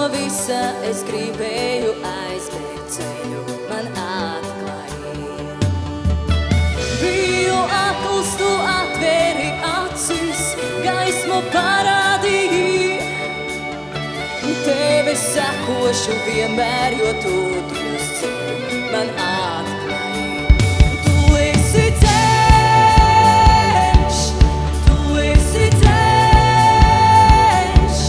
visa es gribēju aizbēgt ceļu, man atklāji. Biju akls, tu atvēri acis, gaismu parādīji. Tevi sekošu vienmēr, jo tu Dievs ceļu man atklāji. Tu esi ceļš, tu esi ceļš,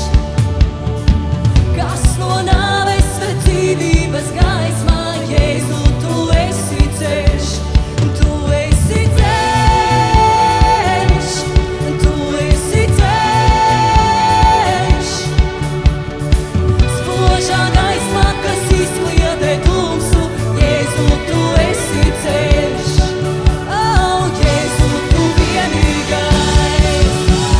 kas no nāves ved dzīvības gaismā, Jēzu, tu esi ceļš. Tu esi ceļš, tu esi ceļš, spožā gaismā, kas izkliedē tumsu, Jēzu, tu esi ceļš. Oh, Jēzu, tu vienīgais.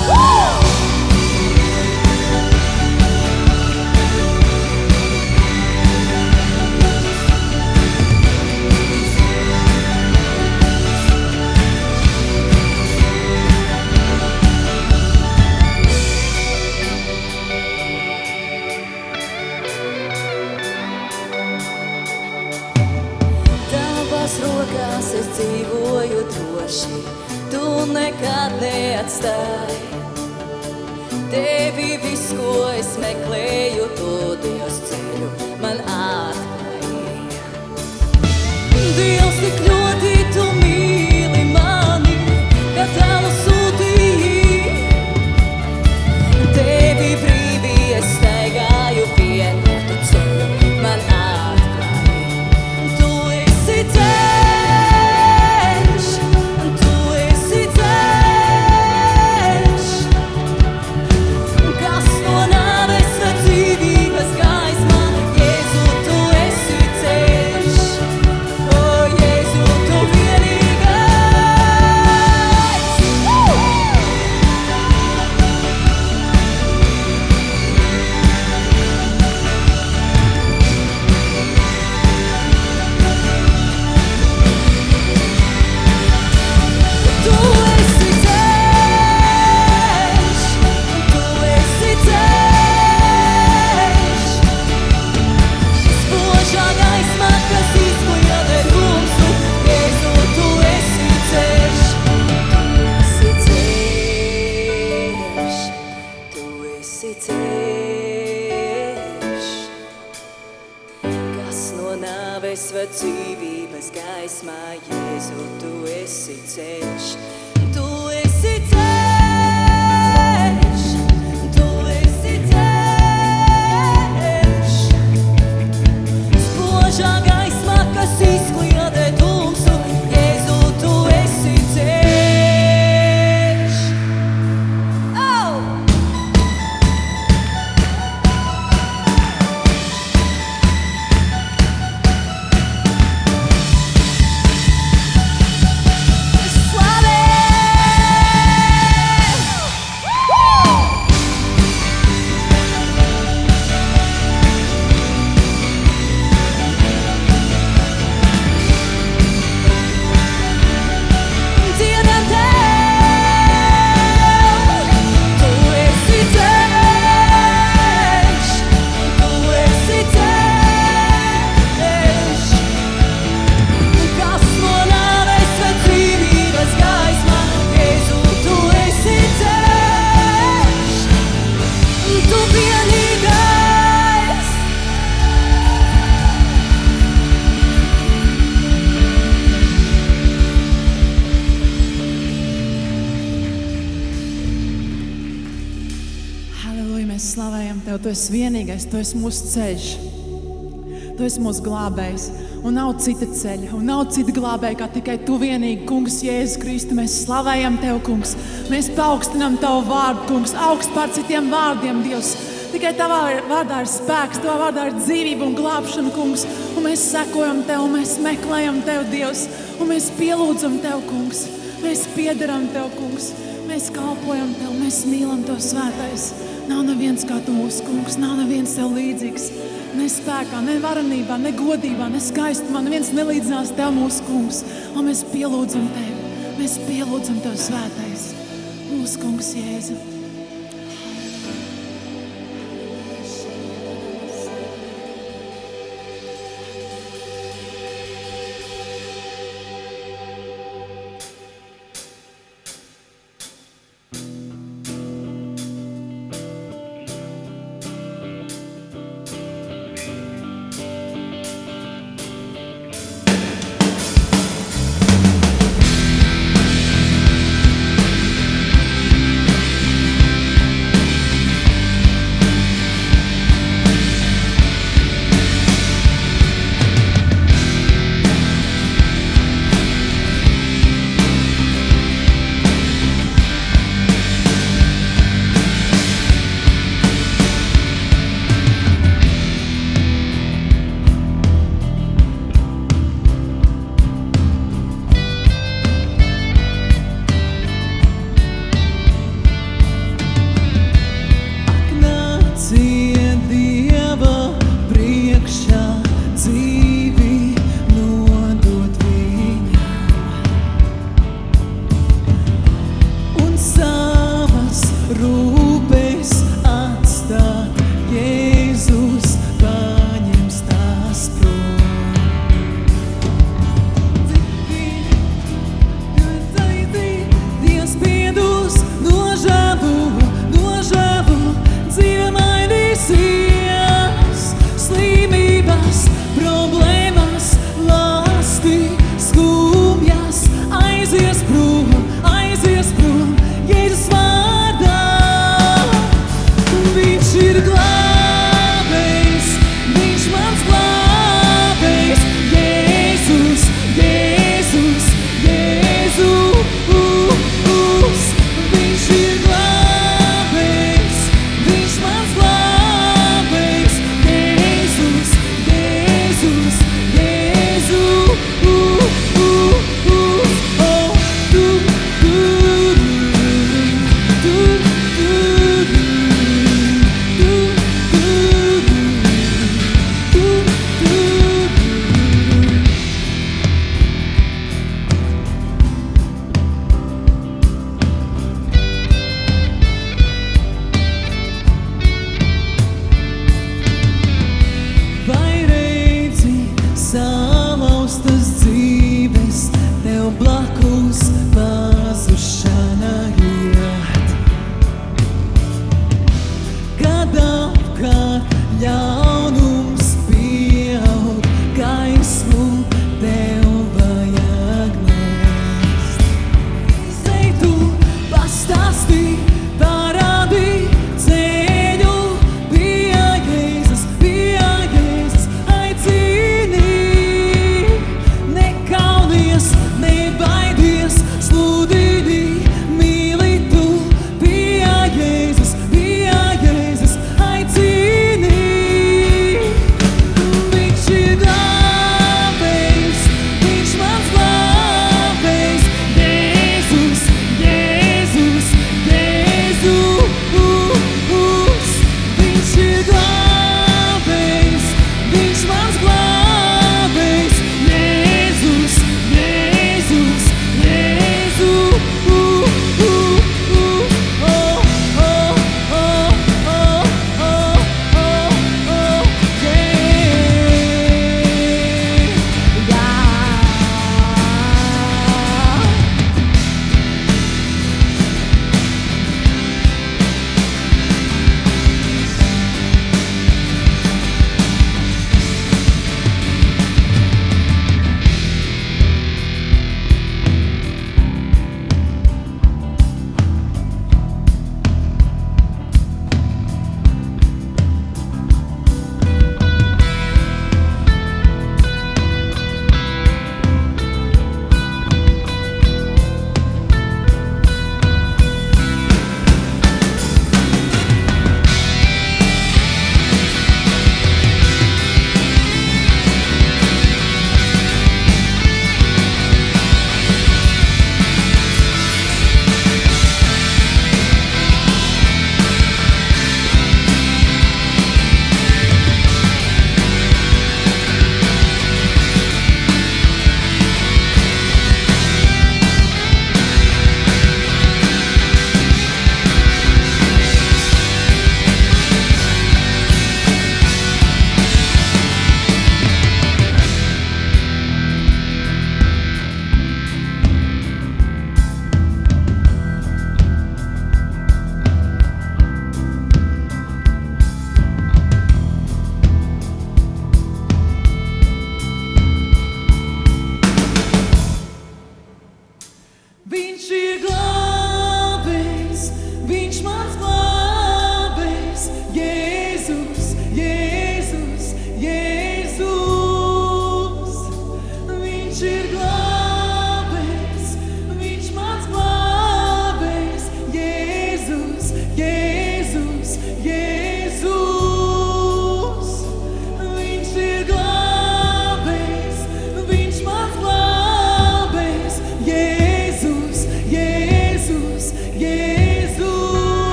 Tavās rokās es dzīvoju droši, tu nekad neatstāji. Tevi viss, ko es meklēju, tu Dievs ceļu man atklāji. Dievs, tik ļoti tu mīli mani, ka tavu sūtīji. Tevi brīvi es staigāju vienotu ceļu man atklāji. Tu esi ceļš, tu esi ceļš, kas no nāves ved dzīvības gaismā, Jēzu, tu esi ceļš. Oh, Jēzu, tu vienīgais. Tu esi ceļš, tu esi ceļš, spožā gaismā, kas izkliedē tumsu, Jēzu, tu esi ceļš. Tu esi ceļš, kas no nāves ved dzīvības gaismā, Jēzu, tu esi ceļš. Tu esi ceļš, tu esi ceļš, spožā gaismā, kas izkliedē tumsu, Jēzu, tu esi ceļš. Oh! Dziedam tev, tu esi ceļš, tu esi ceļš, kas no nāves ved dzīvības gaismā, Jēzu, tu esi ceļš, tu vienīgais. Halleluja, mēs slavējam Tev, Tu esi vienīgais, Tu esi mūsu ceļš. Tu esi mūsu glābējs, un nav cita ceļa, un nav cita glābēja, kā tikai Tu vienīgi, Kungs, Jēzus Kristu. Mēs slavējam Tev, Kungs, mēs paaugstinām Tavu vārdu, Kungs, augst pār citiem vārdiem, Dievs. Tikai Tavā vārdā ir spēks, Tavā vārdā ir dzīvība un glābšana, Kungs, un mēs sekojam Tev, un mēs meklējam Tev, Dievs, un mēs pielūdzam Tev, Kungs, mēs piederam Tev, Kungs, mēs kalpojam Tev, mēs mīlam Tev, Svētais. Nav neviens kā Tu, mūsu Kungs, nav neviens Tev līdzīgs. Ne spēkā, ne varenībā, ne godībā, ne skaistumā, neviens nelīdzinās Tev, mūsu Kungs. Un mēs pielūdzam Tevi, mēs pielūdzam Tev, Svētais, mūsu Kungs Jēzu.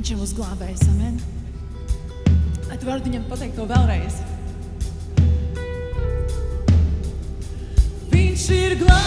Viņš ir mūsu glābējs, amen. Vai tu vari viņam pateikt to vēlreiz? Viņš ir glābējs.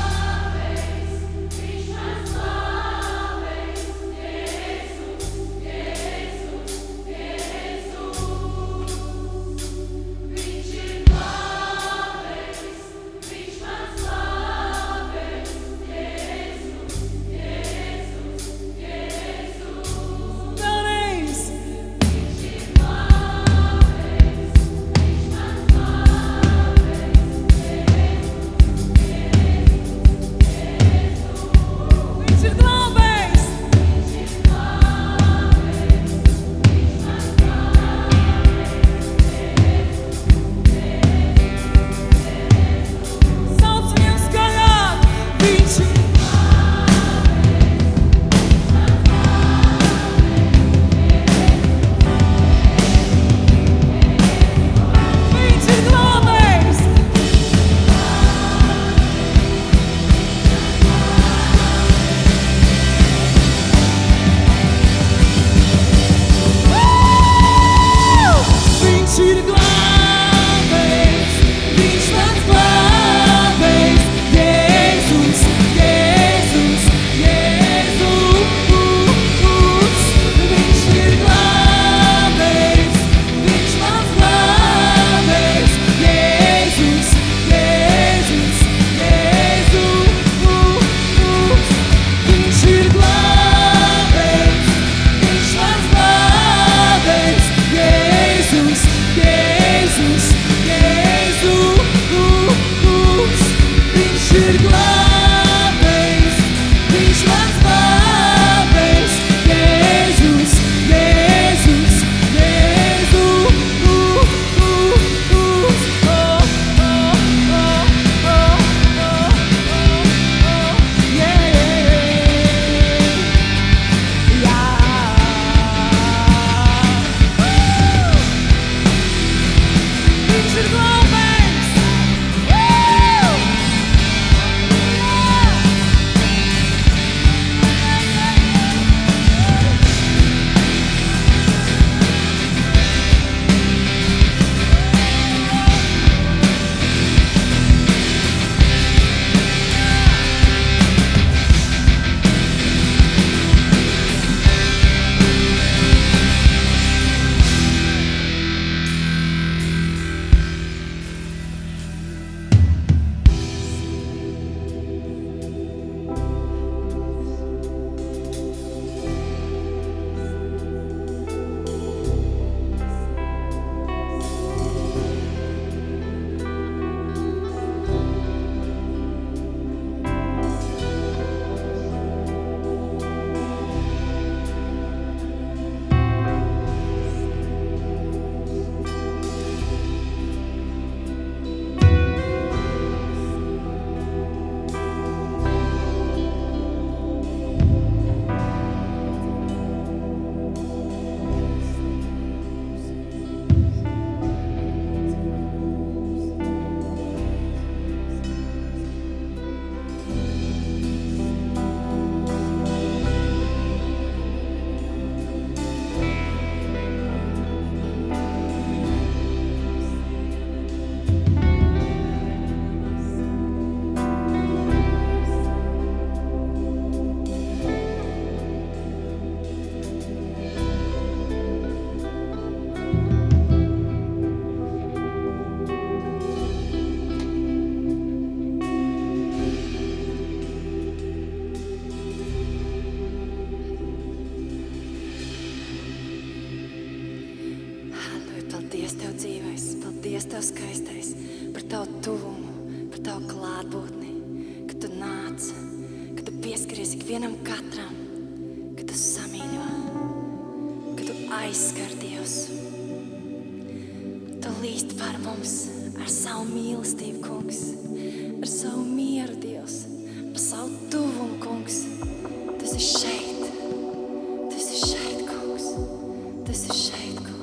Paldies, Tev skaistais, par Tavu tuvumu, par Tavu klātbūtni, ka Tu nāc, ka Tu pieskaries ikvienam katram, ka Tu samīļo, ka Tu aizskar, Dievs. Tu līst par mums ar savu mīlestību, Kungs, ar savu mieru, Dievs, ar savu tuvumu, Kungs. Tu esi šeit, Kungs, Tu esi šeit, Kungs.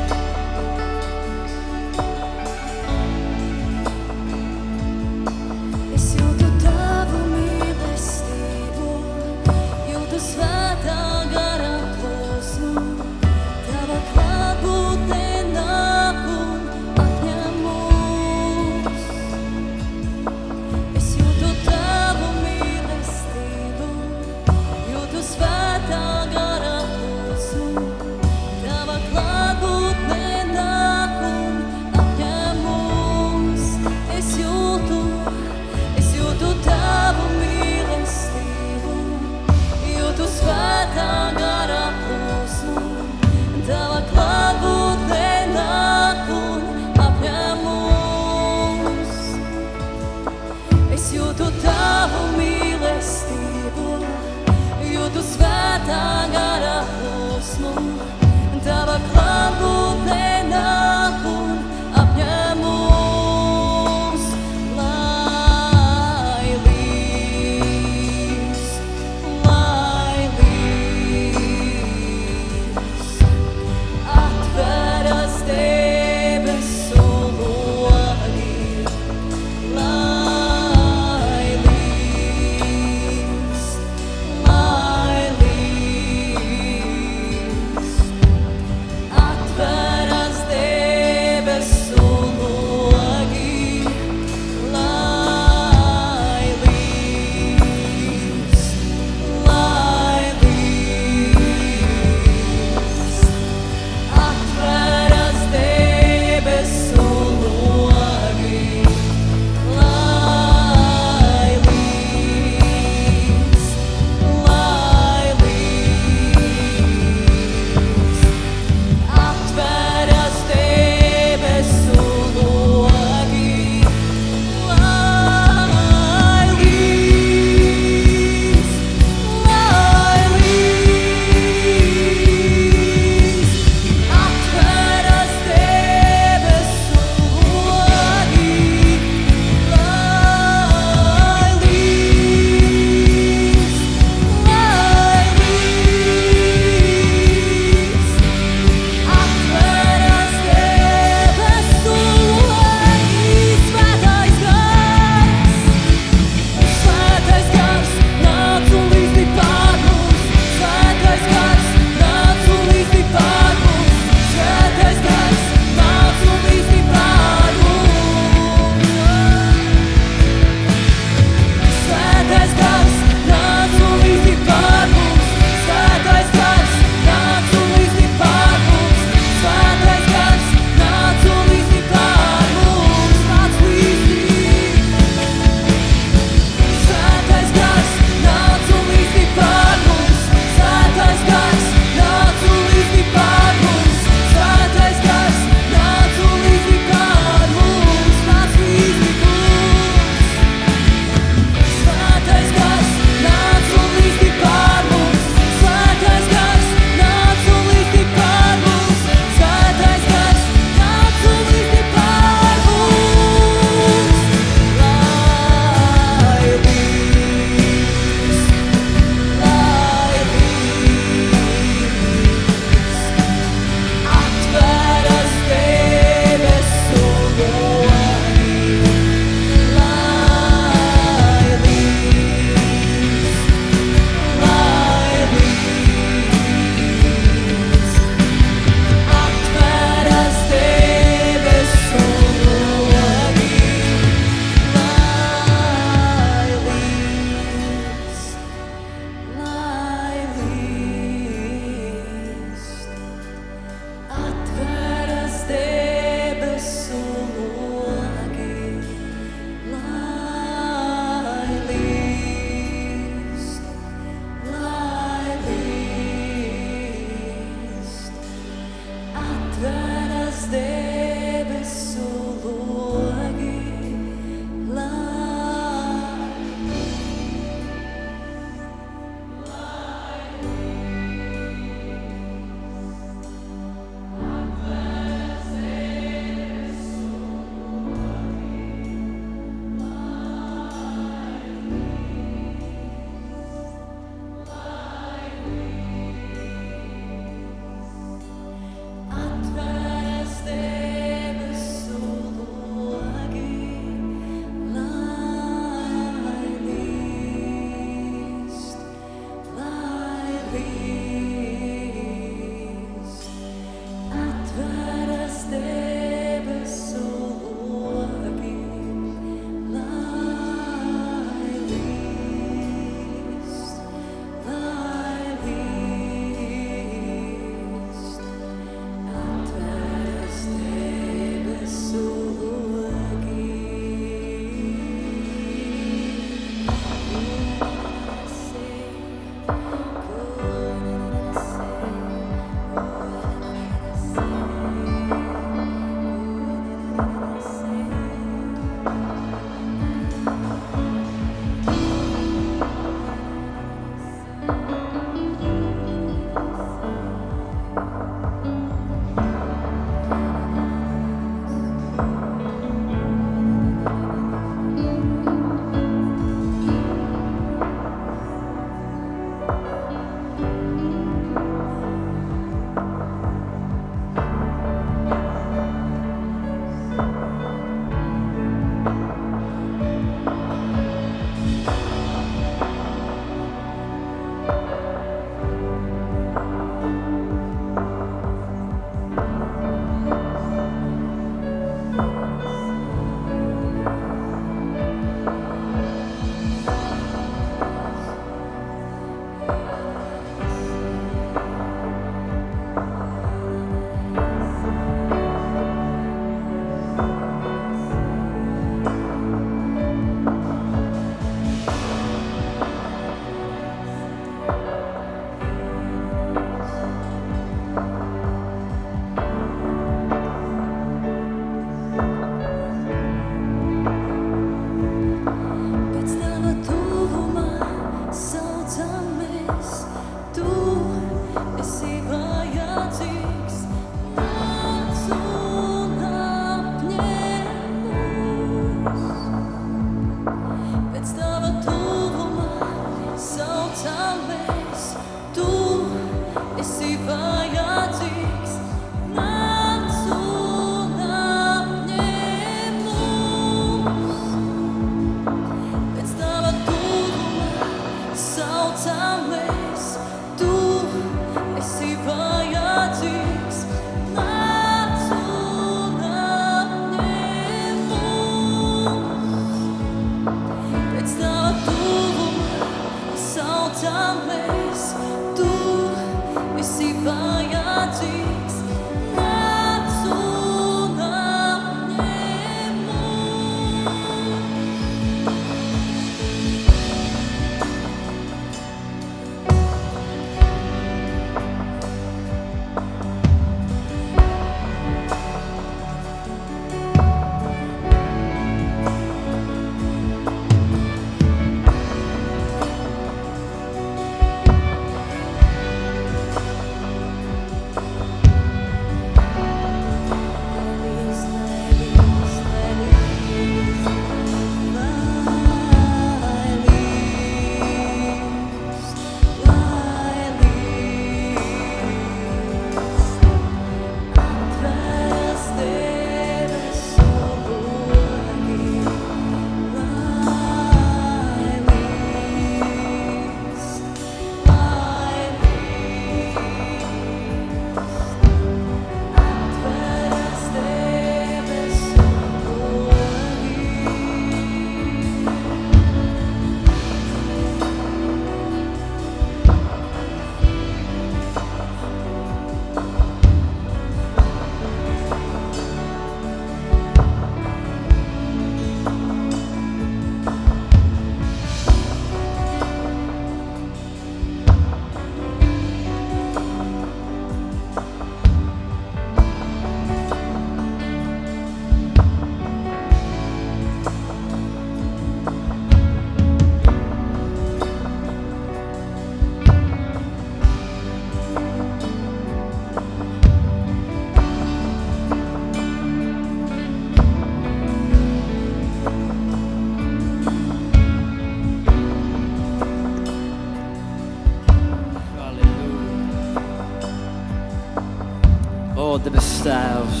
Tēvs,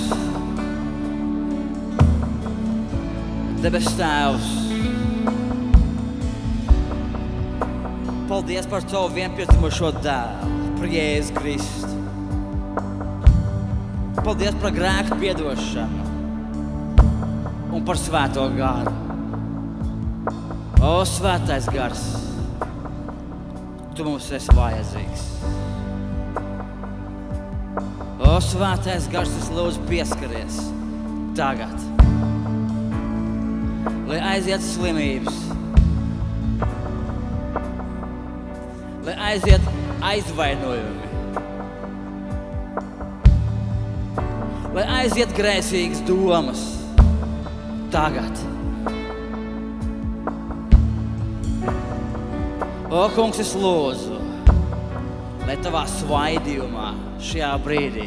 debes Tēvs, paldies par Tavu vienpiedzimušo dēlu, par Jēzu Kristu. Paldies par grēku piedošanu un par Svēto garu. O, Svētais gars, Tu mums esi vajadzīgs. O, Svētais gars, es lūdzu pieskaries tagad, lai aiziet slimības, lai aiziet aizvainojumi, lai aiziet grēcīgas domas tagad. O, Kungs, es lūdzu, lai Tavā svaidījumā šajā brīdī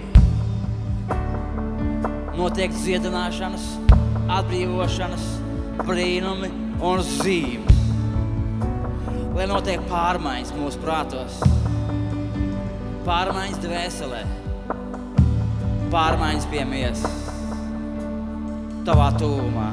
notiek dziedināšanas, atbrīvošanas, brīnumi un zīmes. Lai notiek pārmaiņas mūsu prātos, pārmaiņas dvēselē, pārmaiņas pie miesas, Tavā tuvumā.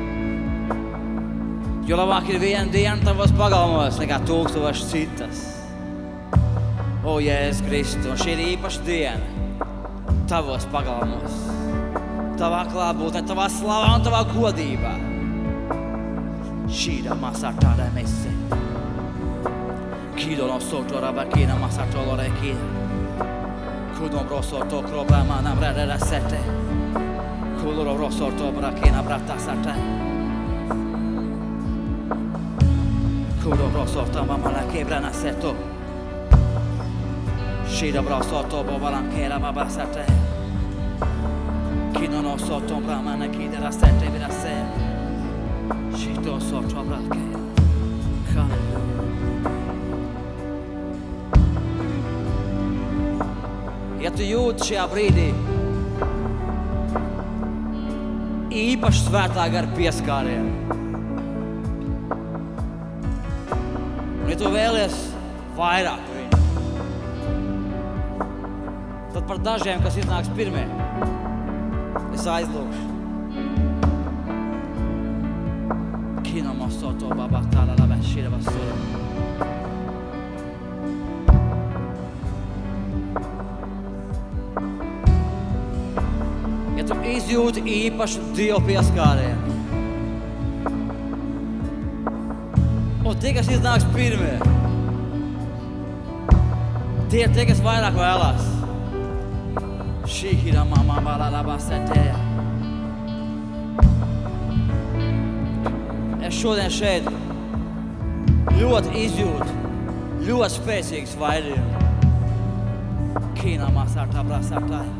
Jo labāk ir viena diena Tavos pagalmos nekā 1000 citas. O, Jēzus Kristu, un šī ir īpaša diena Tavos pagalmos, Tavā klātbūtnē, Tavā slavā un Tavā godībā. Šīdā masā tādā mesi. Kido no soto rabakina masato lorekina. Kudo brosoto krobama na brada sete. Kudo brosoto brakina brata sate. Kudo brosoto mama la quebra na seto. Shida brosoto bobalankera baba sate. Kido no soto brama na kidera sete vira se. Shito soto brake. Hallelujah. Ja tu jūti šajā brīdī īpaši Svētā gara pieskārienu, un ja tu vēlies vairāk viņu, tad par dažiem, kas iznāks pirmie, es aizlūkšu. Kino mosoto baba tāla la vešīra vasura. Ja tu izjūti īpašu Dievu pieskārienu, un tie, kas iznāks pirmie, tie ir tie, kas vairāk vēlās. Šīhira mamā balālabā setēja. Es šodien šeit ļoti izjūtu, ļoti spēcīgs vairījumu. Kīnā māsārtā brāsārtāja.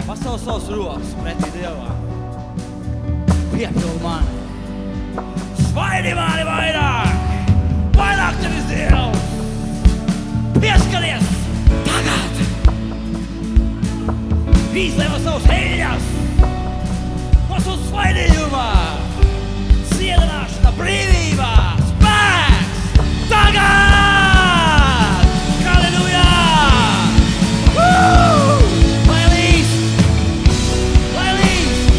Pasaules savus rokas pretī Dievam. Piepildi mani. Svaidi mani vairāk. Vairāk tevis Dievs. Pieskaries tagad. Izlēma savus eļļas. Mūsu svaidījumā. Ciedināšana, brīvībā, spēks. Tagad! Halleluja! Lai līst! Lai līst!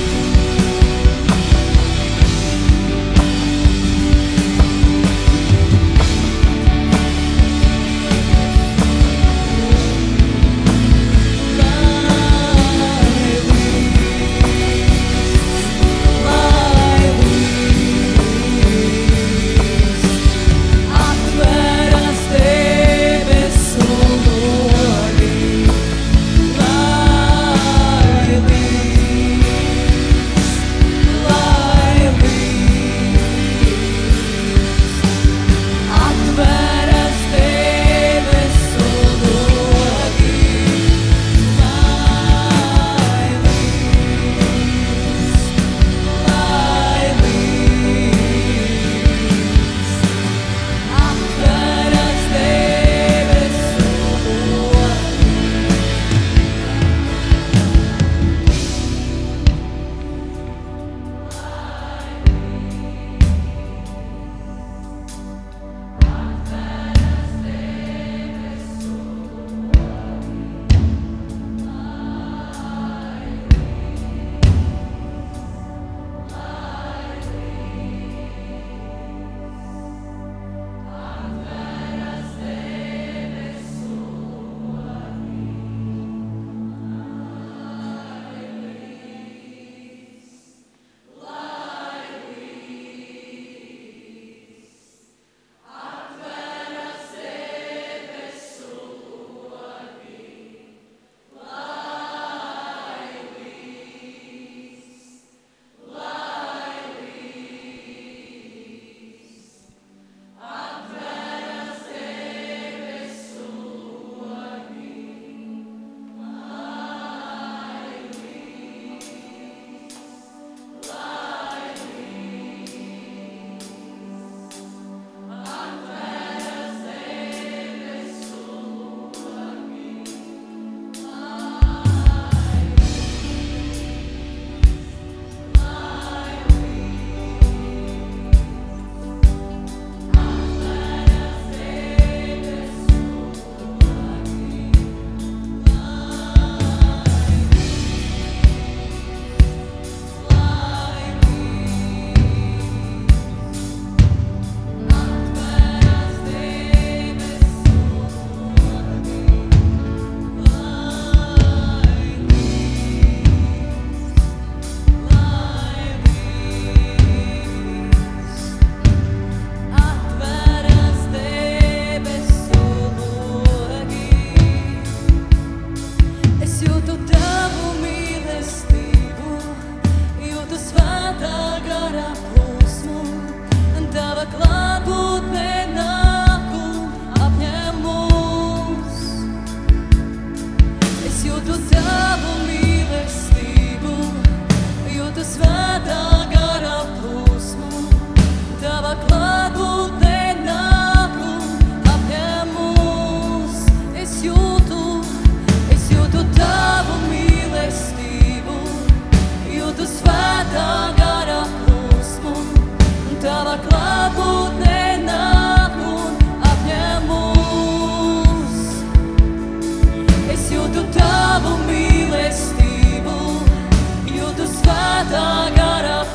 Tavu mīlestību, jūtu svētā gara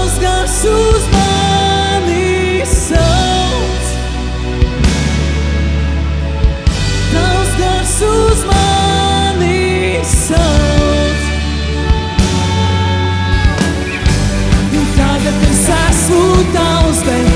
Tavs gars uz mani sauc. Tavs gars uz mani sauc. Tagad es esmu tavs, bet